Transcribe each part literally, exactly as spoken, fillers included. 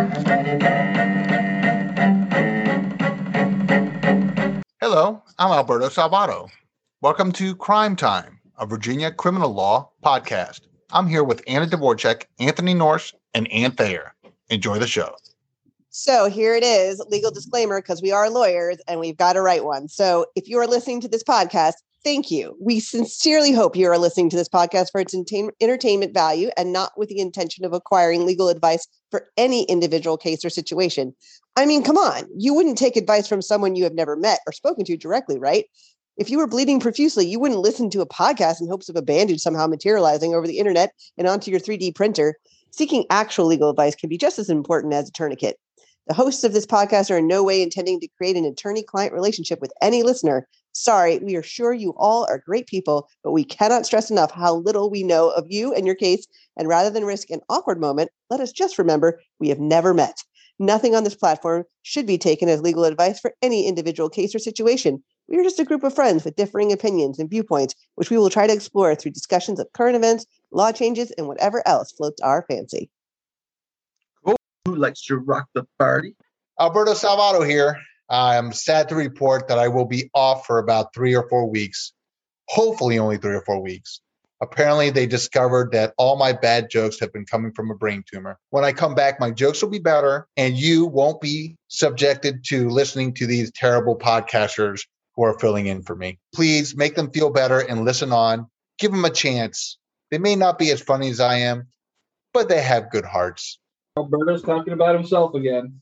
Hello, I'm Alberto Salvato. Welcome to Crime Time, a Virginia criminal law podcast. I'm here with Anna Dvorak, Anthony Norse, and Ann Thayer. Enjoy the show. So here it is, legal disclaimer, because we are lawyers and we've got to write one. So if you are listening to this podcast, thank you. We sincerely hope you are listening to this podcast for its entertain- entertainment value and not with the intention of acquiring legal advice for any individual case or situation. I mean, come on, you wouldn't take advice from someone you have never met or spoken to directly, right? If you were bleeding profusely, you wouldn't listen to a podcast in hopes of a bandage somehow materializing over the internet and onto your three D printer. Seeking actual legal advice can be just as important as a tourniquet. The hosts of this podcast are in no way intending to create an attorney-client relationship with any listener. Sorry, we are sure you all are great people, but we cannot stress enough how little we know of you and your case. And rather than risk an awkward moment, let us just remember we have never met. Nothing on this platform should be taken as legal advice for any individual case or situation. We are just a group of friends with differing opinions and viewpoints, which we will try to explore through discussions of current events, law changes, and whatever else floats our fancy. Cool. Who likes to rock the party? Alberto Salvato here. I'm sad to report that I will be off for about three or four weeks. Hopefully only three or four weeks. Apparently, they discovered that all my bad jokes have been coming from a brain tumor. When I come back, my jokes will be better, and you won't be subjected to listening to these terrible podcasters who are filling in for me. Please make them feel better and listen on. Give them a chance. They may not be as funny as I am, but they have good hearts. Alberto's talking about himself again.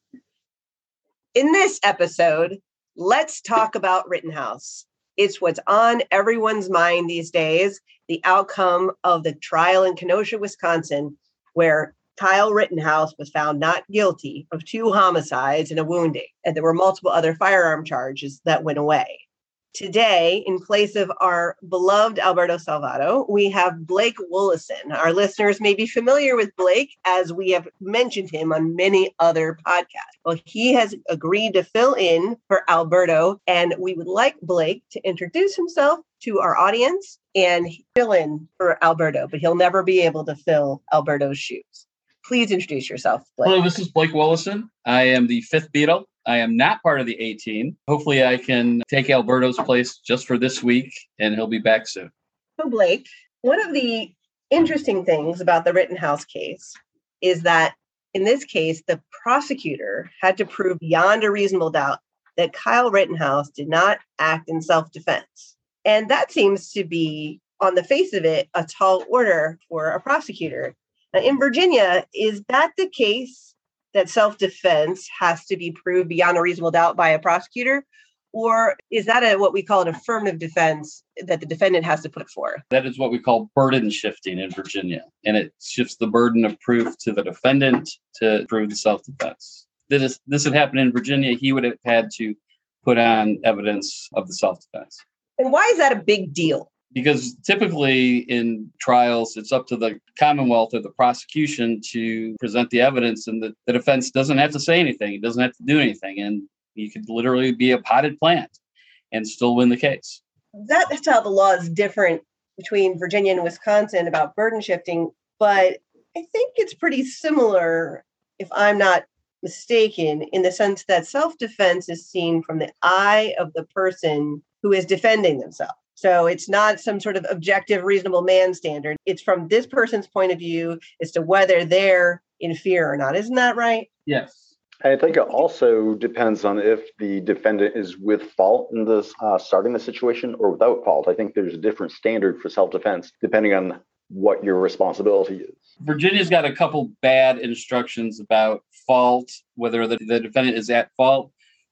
In this episode, let's talk about Rittenhouse. It's what's on everyone's mind these days, the outcome of the trial in Kenosha, Wisconsin, where Kyle Rittenhouse was found not guilty of two homicides and a wounding. And there were multiple other firearm charges that went away. Today, in place of our beloved Alberto Salvato, we have Blake Woolison. Our listeners may be familiar with Blake as we have mentioned him on many other podcasts. Well, he has agreed to fill in for Alberto, and we would like Blake to introduce himself to our audience and fill in for Alberto, but he'll never be able to fill Alberto's shoes. Please introduce yourself, Blake. Hello, this is Blake Woolison. I am the fifth Beatle. I am not part of the eighteen. Hopefully I can take Alberto's place just for this week, and he'll be back soon. So, Blake, one of the interesting things about the Rittenhouse case is that in this case, the prosecutor had to prove beyond a reasonable doubt that Kyle Rittenhouse did not act in self-defense. And that seems to be, on the face of it, a tall order for a prosecutor. Now, in Virginia, is that the case, that self-defense has to be proved beyond a reasonable doubt by a prosecutor? Or is that a, what we call an affirmative defense that the defendant has to put forth? That is what we call burden shifting in Virginia. And it shifts the burden of proof to the defendant to prove the self-defense. This, this had happened in Virginia. He would have had to put on evidence of the self-defense. And why is that a big deal? Because typically in trials, it's up to the Commonwealth or the prosecution to present the evidence, and the, the defense doesn't have to say anything. It doesn't have to do anything. And you could literally be a potted plant and still win the case. That's how the law is different between Virginia and Wisconsin about burden shifting. But I think it's pretty similar, if I'm not mistaken, in the sense that self-defense is seen from the eye of the person who is defending themselves. So it's not some sort of objective, reasonable man standard. It's from this person's point of view as to whether they're in fear or not. Isn't that right? Yes. I think it also depends on if the defendant is with fault in this uh, starting the situation or without fault. I think there's a different standard for self-defense depending on what your responsibility is. Virginia's got a couple bad instructions about fault, whether the, the defendant is at fault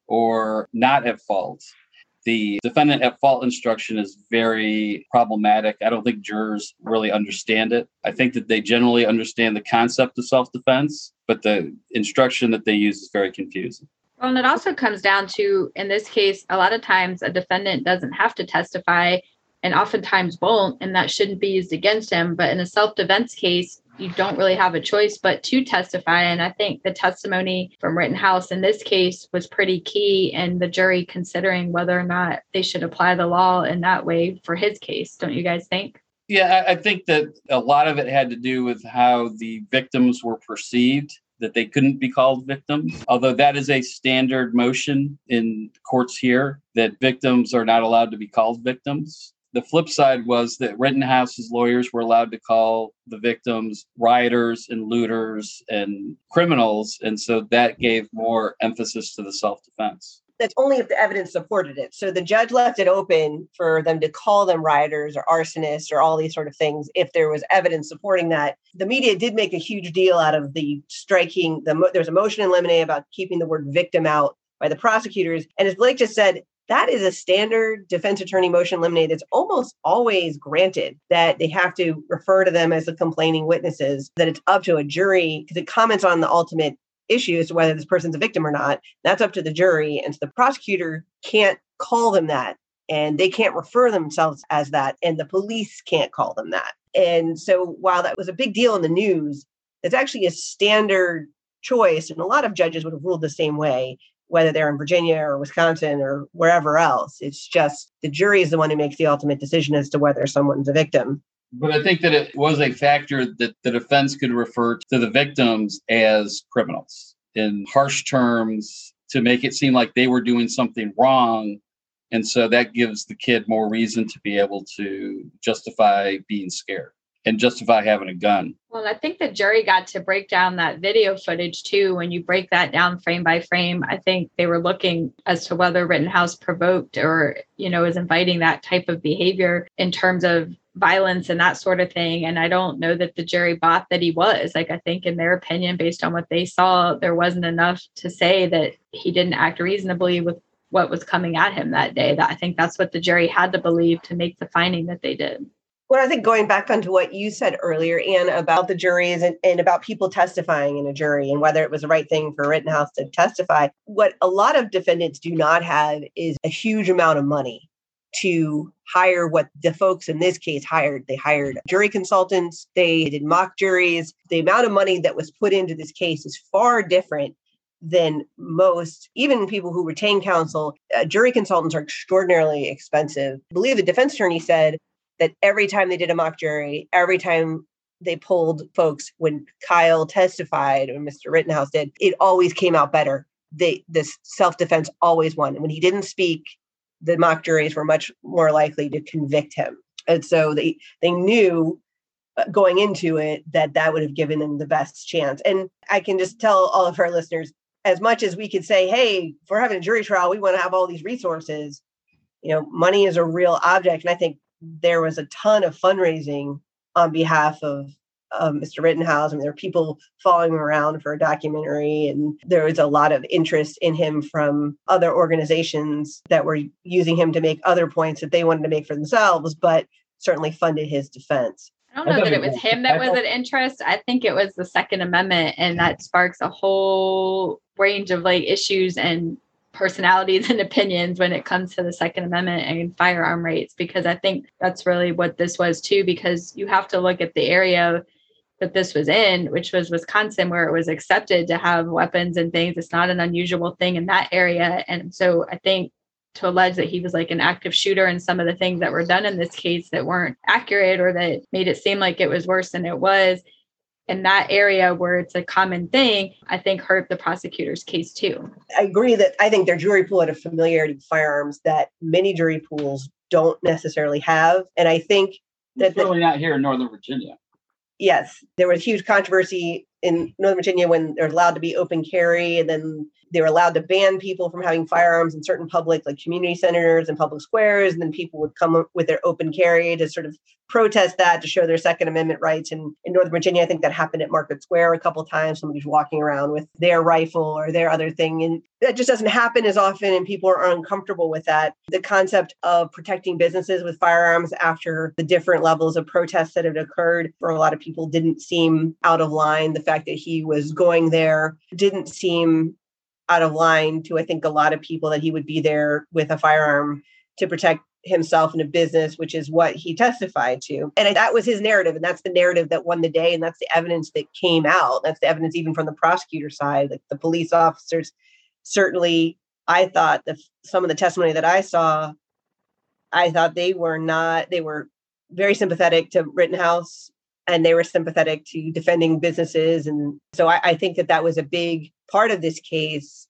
or not at fault. The defendant at fault instruction is very problematic. I don't think jurors really understand it. I think that they generally understand the concept of self-defense, but the instruction that they use is very confusing. Well, and it also comes down to, in this case, a lot of times a defendant doesn't have to testify and oftentimes won't, and that shouldn't be used against him. But in a self-defense case, you don't really have a choice but to testify. And I think the testimony from Rittenhouse in this case was pretty key in the jury considering whether or not they should apply the law in that way for his case. Don't you guys think? Yeah, I think that a lot of it had to do with how the victims were perceived. that they couldn't be called victims, although that is a standard motion in courts here, that victims are not allowed to be called victims. The flip side was that Rittenhouse's lawyers were allowed to call the victims rioters and looters and criminals. And so that gave more emphasis to the self-defense. That's only if the evidence supported it. So the judge left it open for them to call them rioters or arsonists or all these sort of things if there was evidence supporting that. The media did make a huge deal out of the striking. The, there's a motion in limine about keeping the word victim out by the prosecutors. And as Blake just said, that is a standard defense attorney motion in limine that's almost always granted, that they have to refer to them as the complaining witnesses, that it's up to a jury because it comments on the ultimate issue as to whether this person's a victim or not. That's up to the jury. And so the prosecutor can't call them that, and they can't refer themselves as that, and the police can't call them that. And so while that was a big deal in the news, it's actually a standard choice. And a lot of judges would have ruled the same way, whether they're in Virginia or Wisconsin or wherever else. It's just the jury is the one who makes the ultimate decision as to whether someone's a victim. But I think that it was a factor that the defense could refer to the victims as criminals in harsh terms to make it seem like they were doing something wrong. And so that gives the kid more reason to be able to justify being scared and justify having a gun. Well, I think the jury got to break down that video footage too. When you break that down frame by frame, I think they were looking as to whether Rittenhouse provoked or, you know, is inviting that type of behavior in terms of violence and that sort of thing. And I don't know that the jury bought that he was. Like, I think in their opinion, based on what they saw, there wasn't enough to say that he didn't act reasonably with what was coming at him that day. That I think that's what the jury had to believe to make the finding that they did. Well, I think going back onto what you said earlier, Anne, about the juries and, and about people testifying in a jury and whether it was the right thing for Rittenhouse to testify, what a lot of defendants do not have is a huge amount of money to hire what the folks in this case hired. They hired jury consultants. They did mock juries. The amount of money that was put into this case is far different than most, even people who retain counsel. Uh, jury consultants are extraordinarily expensive. I believe the defense attorney said that every time they did a mock jury, every time they pulled folks, when Kyle testified or Mister Rittenhouse did, it always came out better. They, this self-defense always won. When he didn't speak, the mock juries were much more likely to convict him. And so they, they knew going into it that that would have given them the best chance. And I can just tell all of our listeners, as much as we could say, hey, if we're having a jury trial, we want to have all these resources, you know, money is a real object. And I think there was a ton of fundraising on behalf of um, Mister Rittenhouse. I mean, there were people following him around for a documentary, and there was a lot of interest in him from other organizations that were using him to make other points that they wanted to make for themselves, but certainly funded his defense. I don't know that it was him that was an interest. I think it was the Second Amendment, and that sparks a whole range of like issues and personalities and opinions when it comes to the Second Amendment and firearm rights, because I think that's really what this was too, because you have to look at the area that this was in, which was Wisconsin, where it was accepted to have weapons and things. It's not an unusual thing in that area. And so I think to allege that he was like an active shooter and some of the things that were done in this case that weren't accurate or that made it seem like it was worse than it was in that area where it's a common thing, I think hurt the prosecutor's case too. I agree that I think their jury pool had a familiarity with firearms that many jury pools don't necessarily have. And I think that it's really the, not here in Northern Virginia. Yes, there was huge controversy in Northern Virginia when they're allowed to be open carry, and then they were allowed to ban people from having firearms in certain public, like community centers and public squares. And then people would come up with their open carry to sort of protest that, to show their Second Amendment rights. And in Northern Virginia, I think that happened at Market Square a couple of times. Somebody's walking around with their rifle or their other thing. And that just doesn't happen as often. And people are uncomfortable with that. The concept of protecting businesses with firearms after the different levels of protests that had occurred for a lot of people didn't seem out of line. The fact that he was going there didn't seem out of line to, I think, a lot of people, that he would be there with a firearm to protect himself and a business, which is what he testified to. And that was his narrative. And that's the narrative that won the day. And that's the evidence that came out. That's the evidence even from the prosecutor side. Like the police officers, certainly, I thought that some of the testimony that I saw, I thought they were not, they were very sympathetic to Rittenhouse. and they were sympathetic to defending businesses. And so I, I think that that was a big part of this case.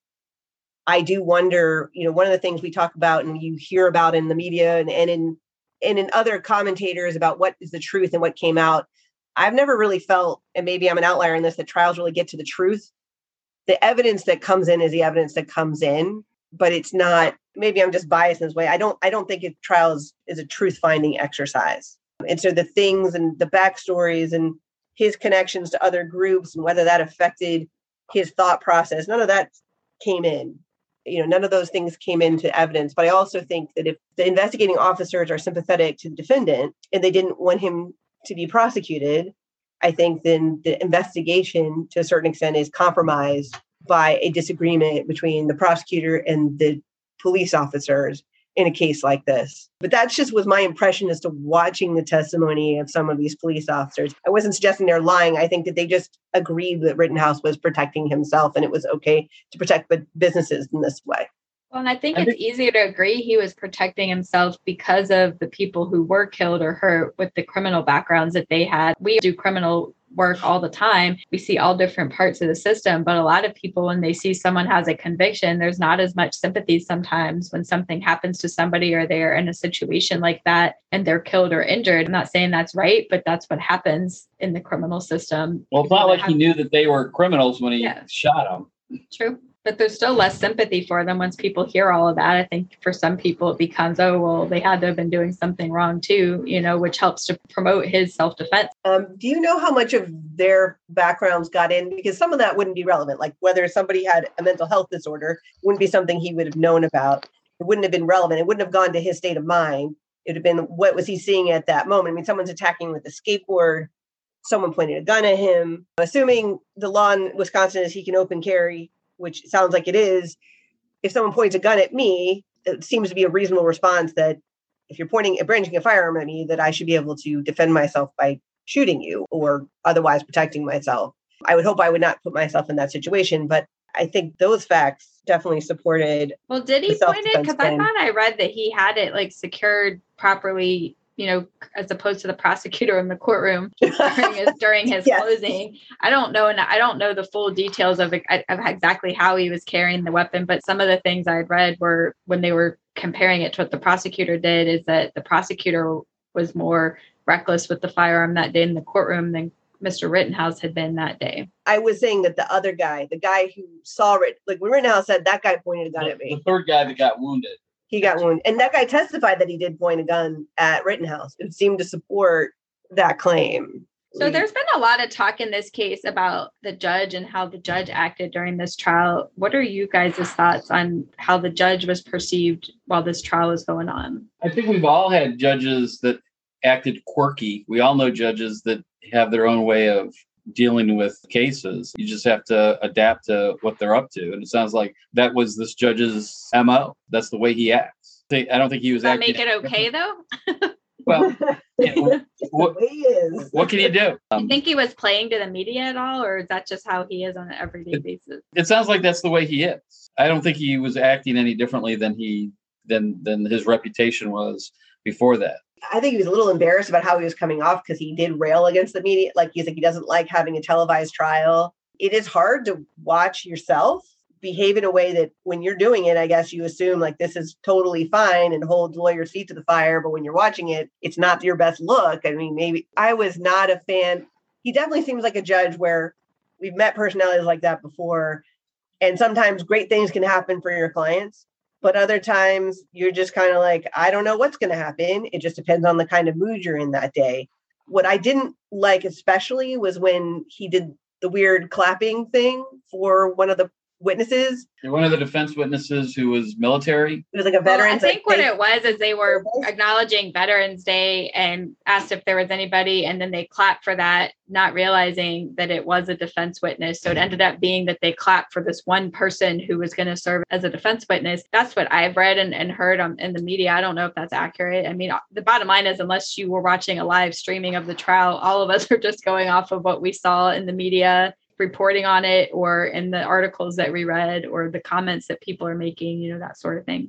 I do wonder, you know, one of the things we talk about and you hear about in the media and, and in and in other commentators about what is the truth and what came out. I've never really felt, and maybe I'm an outlier in this, that trials really get to the truth. The evidence that comes in is the evidence that comes in, but it's not, maybe I'm just biased in this way. I don't, I don't think it trials is a truth finding exercise. And so the things and the backstories and his connections to other groups and whether that affected his thought process, none of that came in. You know, none of those things came into evidence. But I also think that if the investigating officers are sympathetic to the defendant and they didn't want him to be prosecuted, I think then the investigation to a certain extent is compromised by a disagreement between the prosecutor and the police officers in a case like this. But that just was my impression as to watching the testimony of some of these police officers. I wasn't suggesting they're lying. I think that they just agreed that Rittenhouse was protecting himself and it was okay to protect the businesses in this way. Well, and I think it's easier to agree he was protecting himself because of the people who were killed or hurt with the criminal backgrounds that they had. We do criminal work all the time. We see all different parts of the system, but a lot of people, when they see someone has a conviction, there's not as much sympathy sometimes when something happens to somebody or they're in a situation like that and they're killed or injured. I'm not saying that's right, but that's what happens in the criminal system. Well, it's not like he knew that they were criminals when he Yeah. shot them. True. But there's still less sympathy for them once people hear all of that. I think for some people it becomes, oh, well, they had to have been doing something wrong too, you know, which helps to promote his self-defense. Um, do you know how much of their backgrounds got in? Because some of that wouldn't be relevant. Like whether somebody had a mental health disorder wouldn't be something he would have known about. It wouldn't have been relevant. It wouldn't have gone to his state of mind. It would have been, what was he seeing at that moment? I mean, someone's attacking with a skateboard. Someone pointed a gun at him. Assuming the law in Wisconsin is he can open carry, which sounds like it is. If someone points a gun at me, it seems to be a reasonable response that if you're pointing, brandishing a firearm at me, that I should be able to defend myself by shooting you or otherwise protecting myself. I would hope I would not put myself in that situation, but I think those facts definitely supported. Well, did he the point it? Because I self-defense thought I read that he had it like secured properly, you know, as opposed to the prosecutor in the courtroom during his, during his Yes. closing. I don't know. And I don't know the full details of, it, of exactly how he was carrying the weapon, but some of the things I'd read were when they were comparing it to what the prosecutor did is that the prosecutor was more reckless with the firearm that day in the courtroom than Mister Rittenhouse had been that day. I was saying that the other guy, the guy who saw it, like when Rittenhouse said that guy pointed a gun The, at me, the third guy that got wounded. he got wounded. And that guy testified that he did point a gun at Rittenhouse. It seemed to support that claim. So there's been a lot of talk in this case about the judge and how the judge acted during this trial. What are you guys' thoughts on how the judge was perceived while this trial was going on? I think we've all had judges that acted quirky. We all know judges that have their own way of dealing with cases. You just have to adapt to what they're up to. And it sounds like that was this judge's M O. That's the way he acts. I don't think he was Does that acting. make it okay though? Well, yeah, what, he is. what can you do? Um, You think he was playing to the media at all, or is that just how he is on an everyday basis? it sounds like that's the way he is. I don't think he was acting any differently than he than than his reputation was before that. I think he was a little embarrassed about how he was coming off because he did rail against the media. Like he's like, he doesn't like having a televised trial. It is hard to watch yourself behave in a way that when you're doing it, I guess you assume like this is totally fine and hold lawyers' feet to the fire. But when you're watching it, it's not your best look. I mean, maybe I was not a fan. He definitely seems like a judge where we've met personalities like that before. And sometimes great things can happen for your clients. But other times you're just kind of like, I don't know what's going to happen. It just depends on the kind of mood you're in that day. What I didn't like especially was when he did the weird clapping thing for one of the witnesses. One of the defense witnesses who was military. It was like a Well, veteran. I think what it was is they were acknowledging Veterans Day and asked if there was anybody, and then they clapped for that, not realizing that it was a defense witness. So it ended up being that they clapped for this one person who was going to serve as a defense witness. That's what I've read and, and heard on, in the media. I don't know if that's accurate. I mean, the bottom line is, unless you were watching a live streaming of the trial, all of us are just going off of what we saw in the media reporting on it, or in the articles that we read, or the comments that people are making, you know, that sort of thing.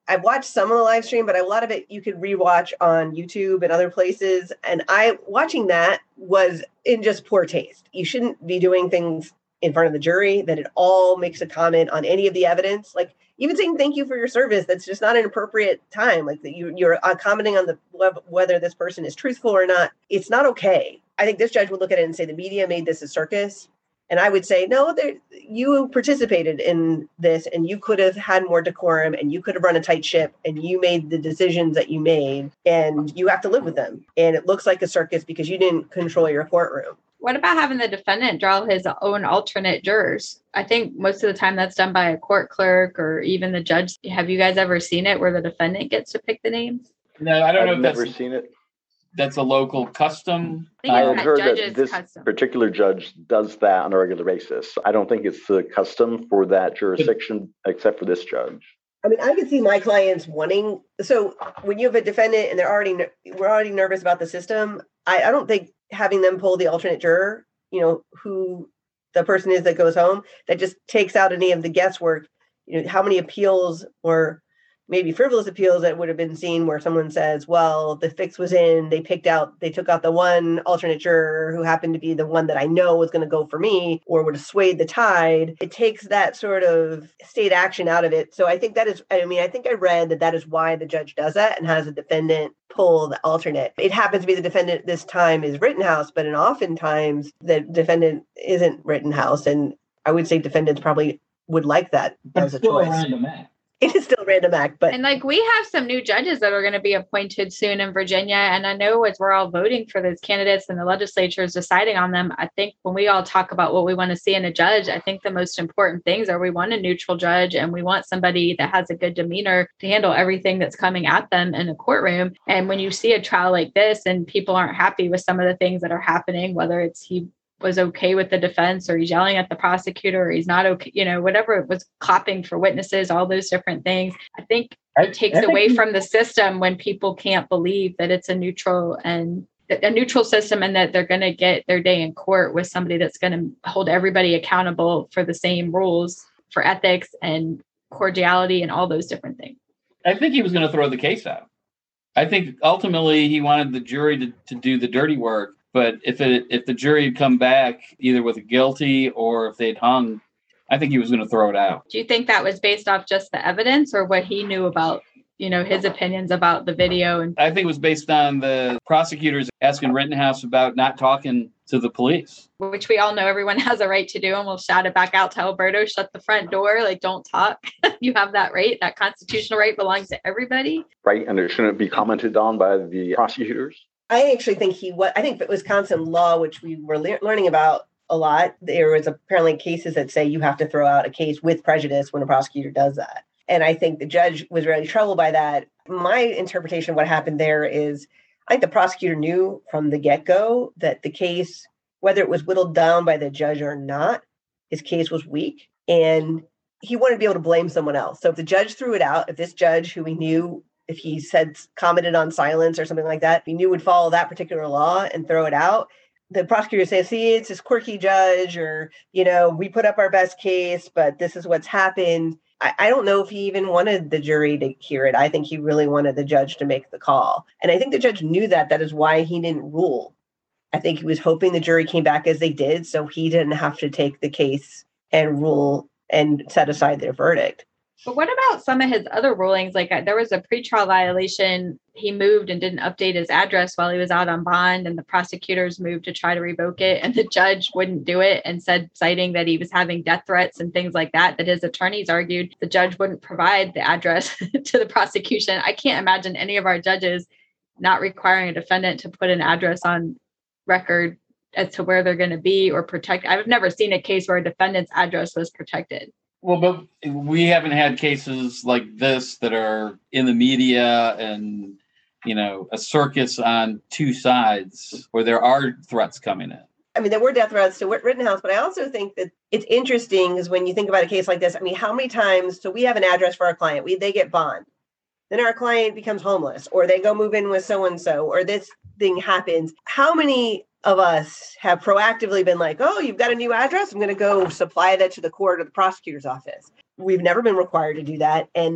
I've watched some of the live stream, but a lot of it you could rewatch on YouTube and other places. And I watching that was in just poor taste. You shouldn't be doing things in front of the jury that it all makes a comment on any of the evidence. Like even saying thank you for your service, that's just not an appropriate time. Like that you, you're uh, commenting on the whether this person is truthful or not. It's not okay. I think this judge would look at it and say the media made this a circus. And I would say, no, there, you participated in this and you could have had more decorum and you could have run a tight ship and you made the decisions that you made and you have to live with them. And it looks like a circus because you didn't control your courtroom. What about having the defendant draw his own alternate jurors? I think most of the time that's done by a court clerk or even the judge. Have you guys ever seen it where the defendant gets to pick the names? No, I don't I've know if never that's seen it. That's a local custom. I think I it's have that heard that judge's this custom. particular judge does that on a regular basis. I don't think it's the custom for that jurisdiction, except for this judge. I mean, I could see my clients wanting. So when you have a defendant and they're already we're already nervous about the system, I, I don't think having them pull the alternate juror, you know, who the person is that goes home, that just takes out any of the guesswork. You know, how many appeals or maybe frivolous appeals that would have been seen where someone says, well, the fix was in, they picked out, they took out the one alternate juror who happened to be the one that I know was going to go for me or would have swayed the tide. It takes that sort of state action out of it. So I think that is, I mean, I think I read that that is why the judge does that and has a defendant pull the alternate. It happens to be the defendant this time is Rittenhouse, but in oftentimes the defendant isn't Rittenhouse. And I would say defendants probably would like that But as it's a still a choice. random act. It is still a random act, but And like we have some new judges that are going to be appointed soon in Virginia. And I know as we're all voting for those candidates and the legislature is deciding on them, I think when we all talk about what we want to see in a judge, I think the most important things are we want a neutral judge and we want somebody that has a good demeanor to handle everything that's coming at them in a courtroom. And when you see a trial like this and people aren't happy with some of the things that are happening, whether it's he was okay with the defense or he's yelling at the prosecutor or he's not okay, you know, whatever it was, clapping for witnesses, all those different things. I think I- it takes I think away we- from the system when people can't believe that it's a neutral and a neutral system and that they're going to get their day in court with somebody that's going to hold everybody accountable for the same rules for ethics and cordiality and all those different things. I think he was going to throw the case out. I think ultimately he wanted the jury to, to do the dirty work. But if it if the jury had come back either with a guilty or if they'd hung, I think he was going to throw it out. Do you think that was based off just the evidence or what he knew about, you know, his opinions about the video? And I think it was based on the prosecutors asking Rittenhouse about not talking to the police. which we all know everyone has a right to do, and we'll shout it back out to Alberto, shut the front door, like don't talk. You have that right. That constitutional right belongs to everybody. Right, and it shouldn't be commented on by the prosecutors. I actually think he was, I think that Wisconsin law, which we were le- learning about a lot, there was apparently cases that say you have to throw out a case with prejudice when a prosecutor does that. And I think the judge was really troubled by that. My interpretation of what happened there is I think the prosecutor knew from the get-go that the case, whether it was whittled down by the judge or not, his case was weak. And he wanted to be able to blame someone else. So if the judge threw it out, if this judge who he knew, if he said commented on silence or something like that, he knew would follow that particular law and throw it out, the prosecutor says, see, it's this quirky judge, or, you know, we put up our best case, but this is what's happened. I, I don't know if he even wanted the jury to hear it. I think he really wanted the judge to make the call. And I think the judge knew that. That is why he didn't rule. I think he was hoping the jury came back as they did, so he didn't have to take the case and rule and set aside their verdict. But what about some of his other rulings? Like uh, there was a pretrial violation. He moved and didn't update his address while he was out on bond, and the prosecutors moved to try to revoke it, and the judge wouldn't do it and said, citing that he was having death threats and things like that, that his attorneys argued the judge wouldn't provide the address to the prosecution. I can't imagine any of our judges not requiring a defendant to put an address on record as to where they're going to be or protect. I've never seen a case where a defendant's address was protected. Well, but we haven't had cases like this that are in the media and, you know, a circus on two sides where there are threats coming in. I mean, there were death threats to Rittenhouse, but I also think that it's interesting is when you think about a case like this, I mean, how many times, so we have an address for our client, we they get bond, then our client becomes homeless, or they go move in with so-and-so, or this thing happens. How many of us have proactively been like, oh, you've got a new address, I'm going to go supply that to the court or the prosecutor's office? We've never been required to do that. And that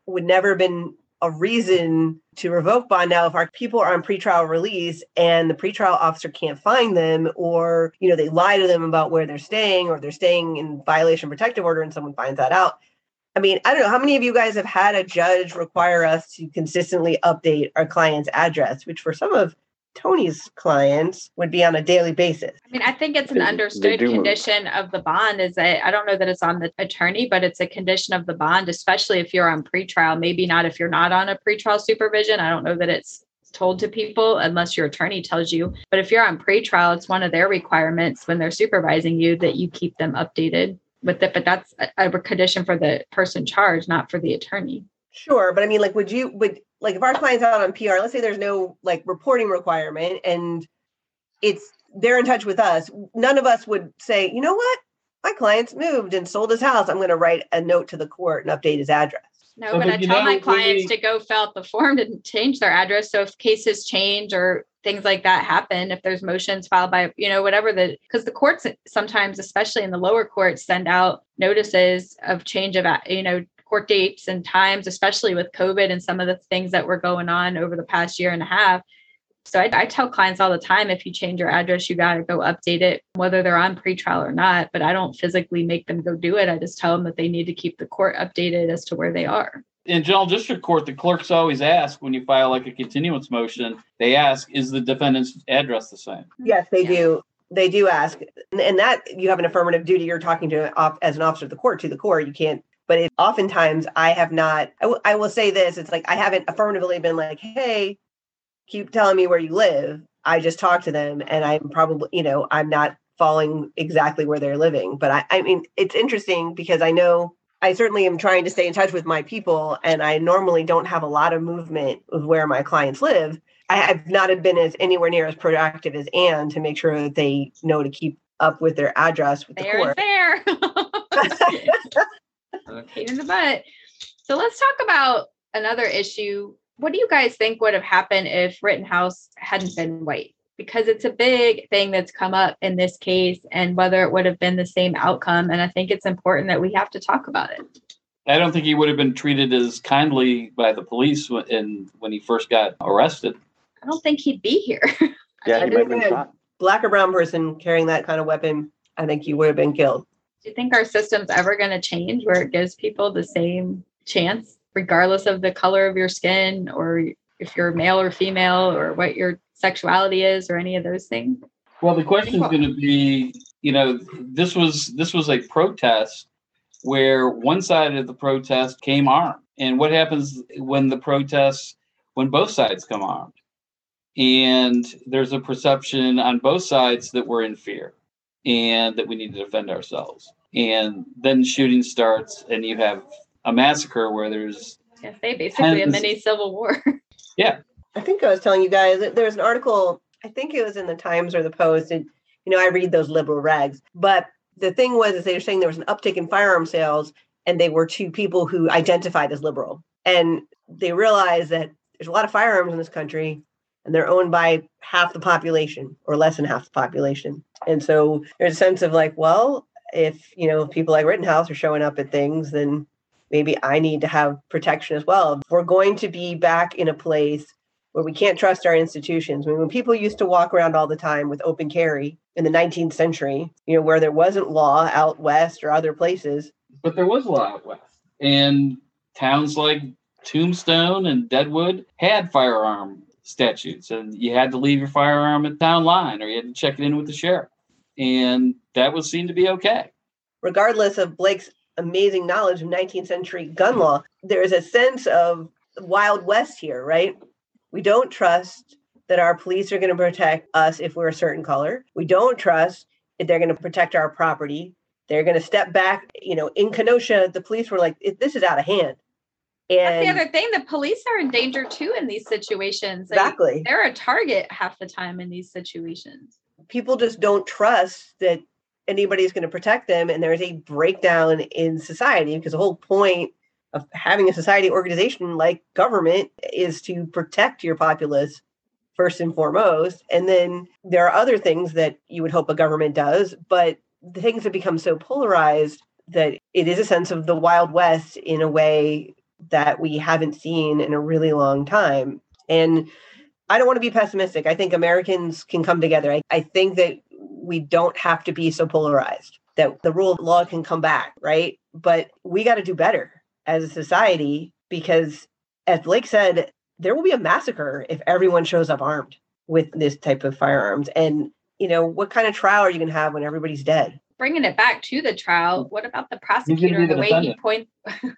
would never have been a reason to revoke bond. Now, if our people are on pretrial release and the pretrial officer can't find them, or, you know, they lie to them about where they're staying, or they're staying in violation of protective order and someone finds that out. I mean, I don't know how many of you guys have had a judge require us to consistently update our client's address, which for some of Tony's clients would be on a daily basis. I mean, I think it's an They- they understood do move. condition of the bond is that I don't know that it's on the attorney, but it's a condition of the bond, especially if you're on pretrial. Maybe not if you're not on a pretrial supervision. I don't know that it's told to people unless your attorney tells you. But if you're on pretrial, it's one of their requirements when they're supervising you that you keep them updated with it. But that's a, a condition for the person charged, not for the attorney. Sure. But I mean, like, would you, would, like, if our client's out on P R, let's say there's no like reporting requirement and it's, they're in touch with us, none of us would say, you know what, my client's moved and sold his house. I'm going to write a note to the court and update his address. No, Well, but but I you tell know, my when clients we- to go fill out the form to change their address. So if cases change or things like that happen, if there's motions filed by, you know, whatever the, because the courts sometimes, especially in the lower courts, send out notices of change of, you know, court dates and times, especially with COVID and some of the things that were going on over the past year and a half. So I, I tell clients all the time, if you change your address, you got to go update it, whether they're on pretrial or not. But I don't physically make them go do it. I just tell them that they need to keep the court updated as to where they are. In general district court, the clerks always ask when you file like a continuance motion, they ask, is the defendant's address the same? Yes, they Yeah. do. They do ask. And, and that you have an affirmative duty. You're talking to off as an officer of the court to the court. You can't, but it, oftentimes I have not, I, w- I will say this, it's like, I haven't affirmatively been like, hey, keep telling me where you live. I just talk to them and I'm probably, you know, I'm not following exactly where they're living. But I, I mean, it's interesting because I know I certainly am trying to stay in touch with my people and I normally don't have a lot of movement of where my clients live. I have not been as anywhere near as proactive as Anne to make sure that they know to keep up with their address with the Fair court. and fair. Pain in the butt. So let's talk about another issue. What do you guys think would have happened if Rittenhouse hadn't been white? Because it's a big thing that's come up in this case and whether it would have been the same outcome. And I think it's important that we have to talk about it. I don't think he would have been treated as kindly by the police when, in, when he first got arrested. I don't think he'd be here. Yeah, he might have been Yeah. shot. Black or brown person carrying that kind of weapon, I think you would have been killed. Do you think our system's ever going to change where it gives people the same chance, regardless of the color of your skin or if you're male or female or what your sexuality is or any of those things? Well, the question is going to be, you know, this was this was a protest where one side of the protest came armed. And what happens when the protests, when both sides come armed? And there's a perception on both sides that we're in fear and that we need to defend ourselves. And then shooting starts and you have a massacre where there's Yes, they basically a Tens- mini civil war. I think I was telling you guys that there's an article, I think it was in the Times or the Post, and you know, I read those liberal rags. But the thing was is they were saying there was an uptick in firearm sales, and they were to people who identified as liberal. And they realized that there's a lot of firearms in this country, and they're owned by half the population or less than half the population. And so there's a sense of like, well, if you know, people like Rittenhouse are showing up at things, then maybe I need to have protection as well. We're going to be back in a place where we can't trust our institutions. I mean, when people used to walk around all the time with open carry in the nineteenth century, you know, where there wasn't law out west or other places. But there was law out west. And towns like Tombstone and Deadwood had firearm statutes. And you had to leave your firearm at town line or you had to check it in with the sheriff. And that was seen to be okay. Regardless of Blake's amazing knowledge of nineteenth century gun law, there is a sense of Wild West here, right? We don't trust that our police are going to protect us if we're a certain color. We don't trust that they're going to protect our property. They're going to step back. You know, in Kenosha, the police were like, this is out of hand. That's And the other thing. The police are in danger too in these situations. Like, exactly. they're a target half the time in these situations. People just don't trust that anybody's going to protect them. And there's a breakdown in society because the whole point of having a society organization like government is to protect your populace first and foremost. And then there are other things that you would hope a government does, but the things have become so polarized that it is a sense of the Wild West in a way that we haven't seen in a really long time. And I don't want to be pessimistic. I think Americans can come together. I, I think that we don't have to be so polarized, that the rule of law can come back, right? But we got to do better as a society because, as Blake said, there will be a massacre if everyone shows up armed with this type of firearms. And, you know, what kind of trial are you going to have when everybody's dead? Bringing it back to the trial, what about the prosecutor be and the, the way he defendant. point?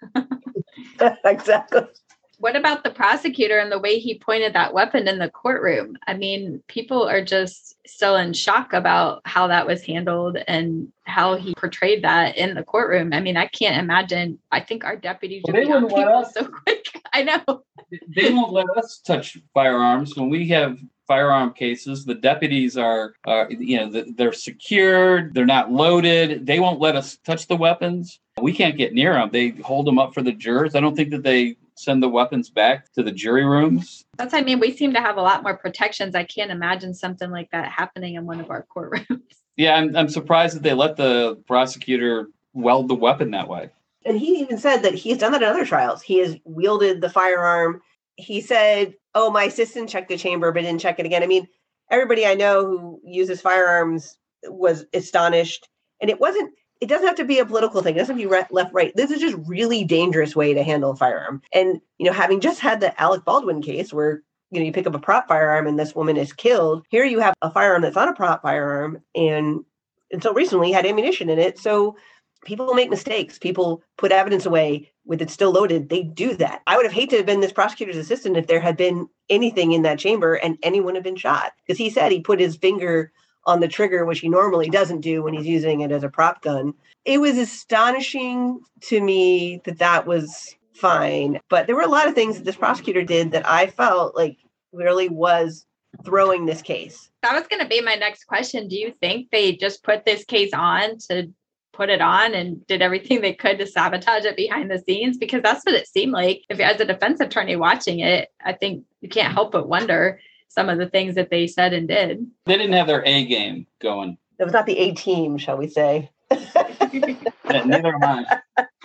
Exactly. What about the prosecutor and the way he pointed that weapon in the courtroom? I mean, people are just still in shock about how that was handled and how he portrayed that in the courtroom. I mean, I can't imagine. I think our deputies Well, would they be on wouldn't let people us- so quick. I know. They won't let us touch firearms when we have firearm cases. The deputies are, uh, you know, they're secured. They're not loaded. They won't let us touch the weapons. We can't get near them. They hold them up for the jurors. I don't think that they send the weapons back to the jury rooms. That's, I mean, we seem to have a lot more protections. I can't imagine something like that happening in one of our courtrooms. Yeah, I'm, I'm surprised that they let the prosecutor weld the weapon that way. And he even said that he's done that in other trials. He has wielded the firearm. He said, oh, my assistant checked the chamber, but didn't check it again. I mean, everybody I know who uses firearms was astonished. And it wasn't, it doesn't have to be a political thing. It doesn't have to be left, right. This is just really dangerous way to handle a firearm. And, you know, having just had the Alec Baldwin case where, you know, you pick up a prop firearm and this woman is killed. Here you have a firearm that's not a prop firearm and until recently had ammunition in it. So people make mistakes. People put evidence away with it still loaded. They do that. I would have hated to have been this prosecutor's assistant if there had been anything in that chamber and anyone had been shot. Because he said he put his finger on the trigger, which he normally doesn't do when he's using it as a prop gun. It was astonishing to me that that was fine. But there were a lot of things that this prosecutor did that I felt like really was throwing this case. That was going to be my next question. Do you think they just put this case on to put it on and did everything they could to sabotage it behind the scenes? Because that's what it seemed like. If as a defense attorney watching it, I think you can't help but wonder some of the things that they said and did. They didn't have their A game going. It was not the A team, shall we say. Yeah, neither am I.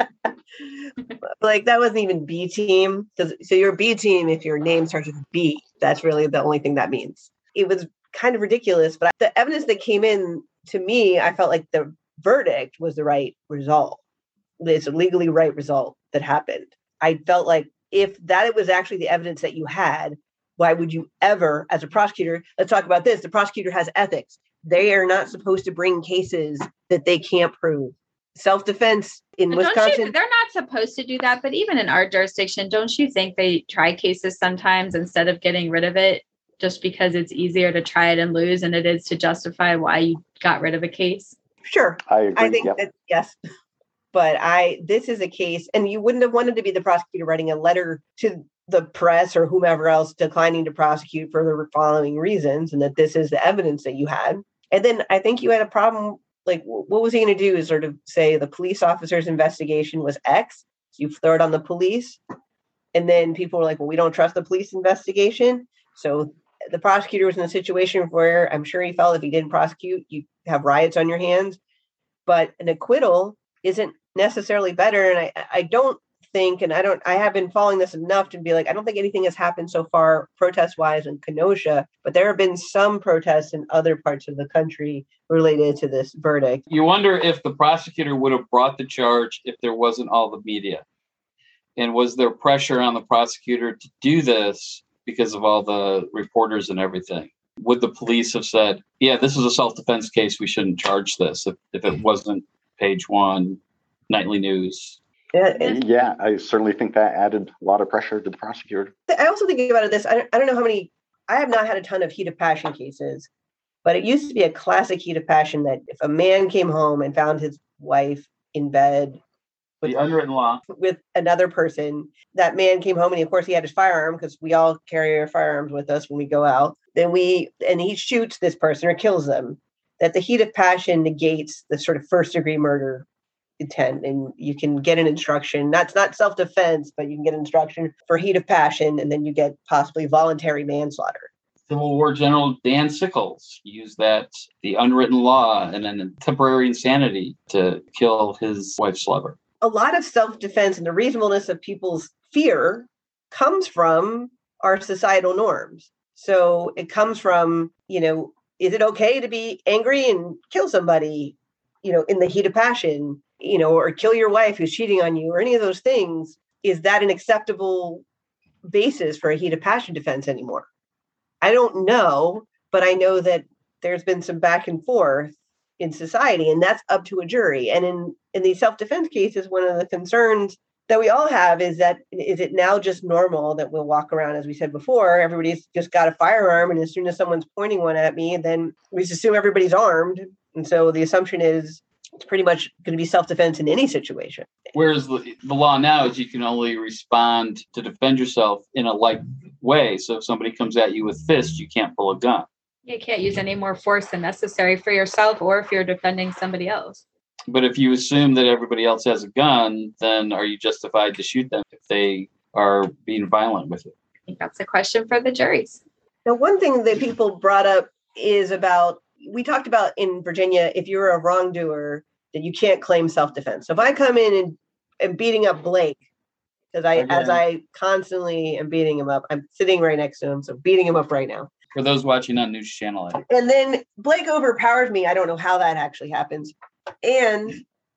Like that wasn't even B team. So you're B team if your name starts with B. That's really the only thing that means. It was kind of ridiculous, but the evidence that came in to me, I felt like the verdict was the right result. It's a legally right result that happened. I felt like if that was actually the evidence that you had, why would you ever, as a prosecutor, let's talk about this. The prosecutor has ethics. They are not supposed to bring cases that they can't prove. Self-defense in But Wisconsin. don't you, they're not supposed to do that, but even in our jurisdiction, don't you think they try cases sometimes instead of getting rid of it just because it's easier to try it and lose than it is to justify why you got rid of a case? Sure. I agree. I think yep. that, yes. But I, this is a case, and you wouldn't have wanted to be the prosecutor writing a letter to the press or whomever else declining to prosecute for the following reasons, and that this is the evidence that you had. And then I think you had a problem. Like, what was he going to do? Is sort of say the police officer's investigation was X. So you throw it on the police. And then people were like, well, we don't trust the police investigation. So the prosecutor was in a situation where I'm sure he felt if he didn't prosecute, you have riots on your hands. But an acquittal isn't necessarily better. And I, I don't think, and I don't, I have been following this enough to be like, I don't think anything has happened so far protest wise in Kenosha, but there have been some protests in other parts of the country related to this verdict. You wonder if the prosecutor would have brought the charge if there wasn't all the media. And was there pressure on the prosecutor to do this because of all the reporters and everything? Would the police have said, yeah, this is a self-defense case, we shouldn't charge this if, if it wasn't page one, nightly news? Yeah, and Yeah, I certainly think that added a lot of pressure to the prosecutor. I also think about it this, I don't, I don't know how many, I have not had a ton of heat of passion cases, but it used to be a classic heat of passion that if a man came home and found his wife in bed with, The unwritten law. with another person, that man came home and of course he had his firearm because we all carry our firearms with us when we go out. Then we, and he shoots this person or kills them, that the heat of passion negates the sort of first degree murder intent, and you can get an instruction. That's not self-defense, but you can get instruction for heat of passion, and then you get possibly voluntary manslaughter. Civil War General Dan Sickles used that, the unwritten law, and then temporary insanity to kill his wife's lover. a lot of self-defense and the reasonableness of people's fear comes from our societal norms. So it comes from, you know, is it okay to be angry and kill somebody, you know, in the heat of passion, you know, or kill your wife who's cheating on you or any of those things? Is that an acceptable basis for a heat of passion defense anymore? I don't know, but I know that there's been some back and forth in society, and that's up to a jury. And in, in these self-defense cases, one of the concerns that we all have is that, is it now just normal that we'll walk around, as we said before, everybody's just got a firearm, and as soon as someone's pointing one at me, then we just assume everybody's armed. And so the assumption is it's pretty much going to be self-defense in any situation. Whereas the, the law now is you can only respond to defend yourself in a like way. So if somebody comes at you with fists, you can't pull a gun. You can't use any more force than necessary for yourself or if you're defending somebody else. But if you assume that everybody else has a gun, then are you justified to shoot them if they are being violent with it? I think that's a question for the juries. Now, one thing that people brought up is about, we talked about in Virginia, if you're a wrongdoer, that you can't claim self-defense. So if I come in and am beating up Blake, because I, Okay. as I constantly am beating him up, I'm sitting right next to him, so beating him up right now. For those watching on News Channel eight. And then Blake overpowers me. I don't know how that actually happens. And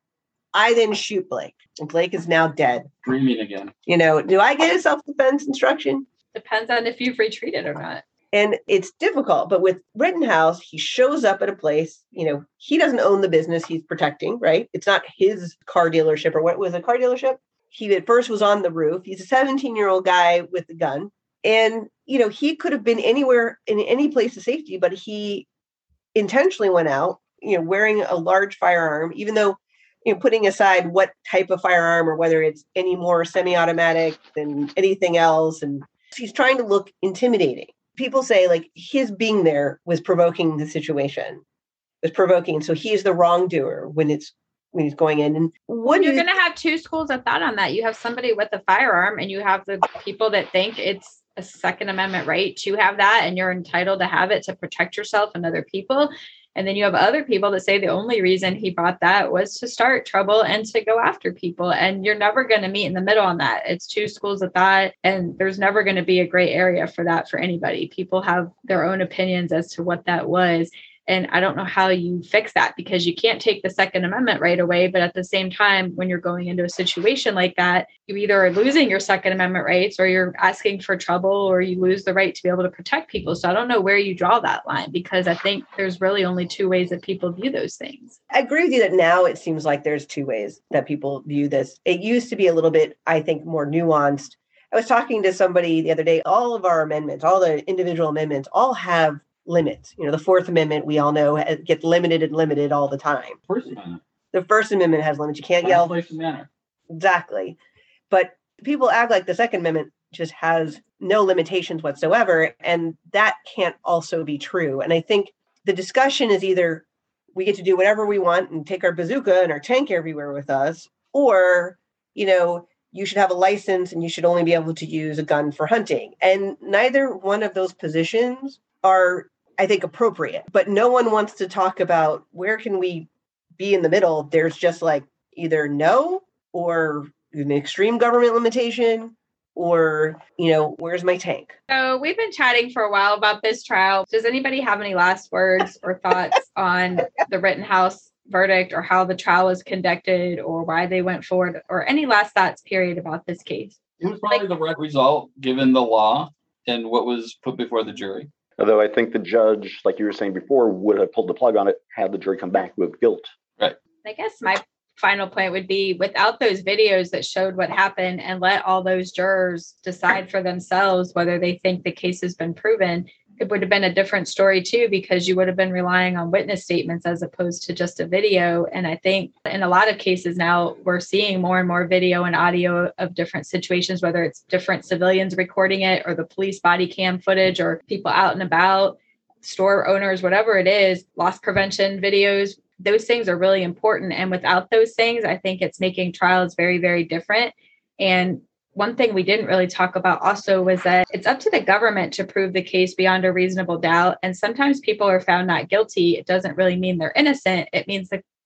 I then shoot Blake. And Blake is now dead. Dreaming again. You know, do I get a self-defense instruction? Depends on if you've retreated or not. And it's difficult. But with Rittenhouse, he shows up at a place, you know, he doesn't own the business he's protecting, right? It's not his car dealership, or what was a car dealership? He at first was on the roof. He's a seventeen-year-old guy with a gun. And, you know, he could have been anywhere in any place of safety, but he intentionally went out, you know, wearing a large firearm, even though, you know, putting aside what type of firearm or whether it's any more semi-automatic than anything else. And he's trying to look intimidating. People say like his being there was provoking the situation, was provoking. So he's the wrongdoer when it's when he's going in. And what You're you, going to have two schools of thought on that. You have somebody with a firearm and you have the people that think it's a Second Amendment right to have that, and you're entitled to have it to protect yourself and other people. And then you have other people that say the only reason he bought that was to start trouble and to go after people. And you're never going to meet in the middle on that. It's two schools of thought, and there's never going to be a gray area for that for anybody. People have their own opinions as to what that was. And I don't know how you fix that, because you can't take the Second Amendment right away. But at the same time, when you're going into a situation like that, you either are losing your Second Amendment rights or you're asking for trouble, or you lose the right to be able to protect people. So I don't know where you draw that line, because I think there's really only two ways that people view those things. I agree with you that now it seems like there's two ways that people view this. It used to be a little bit, I think, more nuanced. I was talking to somebody the other day. All of our amendments, all the individual amendments, all have limits. You know, the Fourth Amendment, we all know, gets limited and limited all the time. First Amendment. The First Amendment has limits. You can't yell. Place and manner. Exactly. But people act like the Second Amendment just has no limitations whatsoever. And that can't also be true. And I think the discussion is either we get to do whatever we want and take our bazooka and our tank everywhere with us, or, you know, you should have a license and you should only be able to use a gun for hunting. And neither one of those positions are, I think, appropriate. But no one wants to talk about where can we be in the middle. There's just like either no, or an extreme government limitation, or, you know, where's my tank? So we've been chatting for a while about this trial. Does anybody have any last words or thoughts on the Rittenhouse verdict, or how the trial was conducted, or why they went forward, or any last thoughts, period, about this case? It was probably the right result given the law and what was put before the jury. Although I think the judge, like you were saying before, would have pulled the plug on it had the jury come back with guilt. Right. I guess my final point would be, without those videos that showed what happened, and let all those jurors decide for themselves whether they think the case has been proven, it would have been a different story too, because you would have been relying on witness statements as opposed to just a video. And I think in a lot of cases now, we're seeing more and more video and audio of different situations, whether it's different civilians recording it, or the police body cam footage, or people out and about, store owners, whatever it is, loss prevention videos. Those things are really important. And without those things, I think it's making trials very, very different. And one thing we didn't really talk about also was that it's up to the government to prove the case beyond a reasonable doubt. And sometimes people are found not guilty. It doesn't really mean they're innocent. It means the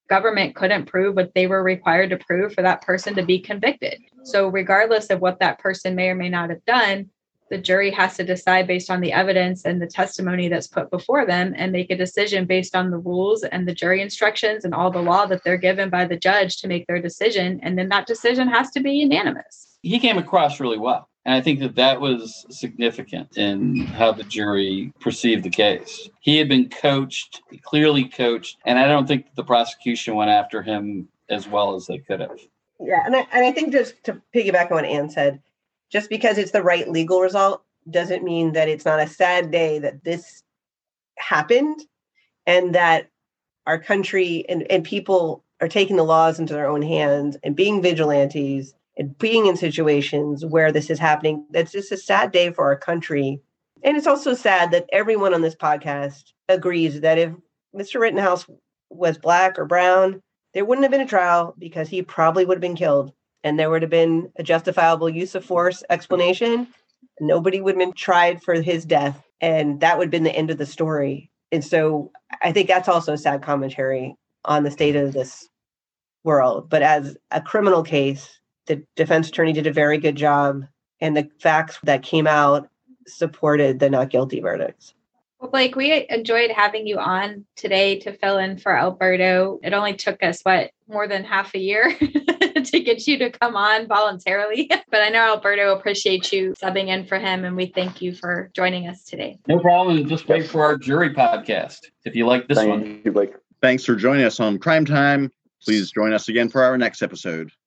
government couldn't prove what they were required to prove for that person to be convicted. So regardless of what that person may or may not have done, the jury has to decide based on the evidence and the testimony that's put before them and make a decision based on the rules and the jury instructions and all the law that they're given by the judge to make their decision. And then that decision has to be unanimous. He came across really well. And I think that that was significant in how the jury perceived the case. He had been coached, clearly coached, and I don't think the prosecution went after him as well as they could have. Yeah, and I, and I think just to piggyback on what Ann said, just because it's the right legal result doesn't mean that it's not a sad day that this happened and that our country and, and people are taking the laws into their own hands and being vigilantes and being in situations where this is happening. That's just a sad day for our country. And it's also sad that everyone on this podcast agrees that if Mister Rittenhouse was Black or brown, there wouldn't have been a trial because he probably would have been killed. And there would have been a justifiable use of force explanation. Nobody would have been tried for his death. And that would have been the end of the story. And so I think that's also a sad commentary on the state of this world. But as a criminal case, the defense attorney did a very good job. And the facts that came out supported the not guilty verdicts. Well, Blake, we enjoyed having you on today to fill in for Alberto. It only took us, what, more than half a year to get you to come on voluntarily. But I know Alberto appreciates you subbing in for him, and we thank you for joining us today. No problem. Just wait for our jury podcast if you like this Thank one. you, Blake. Thanks for joining us on Crime Time. Please join us again for our next episode.